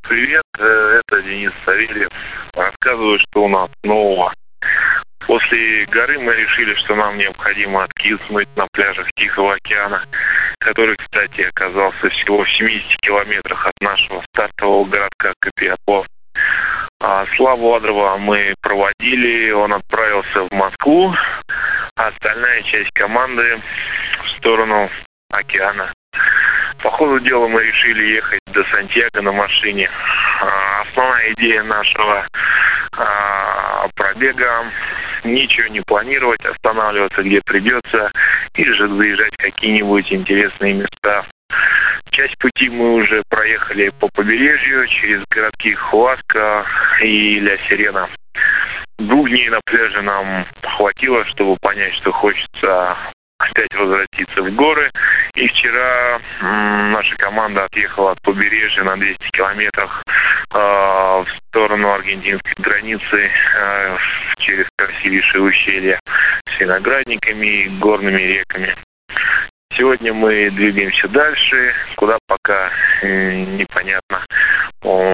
Привет, это Денис Савельев. Рассказываю, что у нас нового. После горы мы решили, что нам необходимо откиснуть на пляжах Тихого океана, который, кстати, оказался всего в 70 километрах от нашего стартового городка Копейков. Славу Адрова мы проводили, он отправился в Москву, а остальная часть команды в сторону океана. По ходу дела мы решили ехать до Сантьяго на машине. Основная идея нашего пробега — ничего не планировать, останавливаться где придется, или же заезжать в какие-нибудь интересные места. Часть пути мы уже проехали по побережью, через городки Хуаско и Ля-Сирена. 2 дней на пляже нам хватило, чтобы понять, что хочется опять возвратиться в горы. И вчера наша команда отъехала от побережья на 200 километров в сторону аргентинской границы через красивейшее ущелье с виноградниками и горными реками. Сегодня мы двигаемся дальше, куда пока непонятно.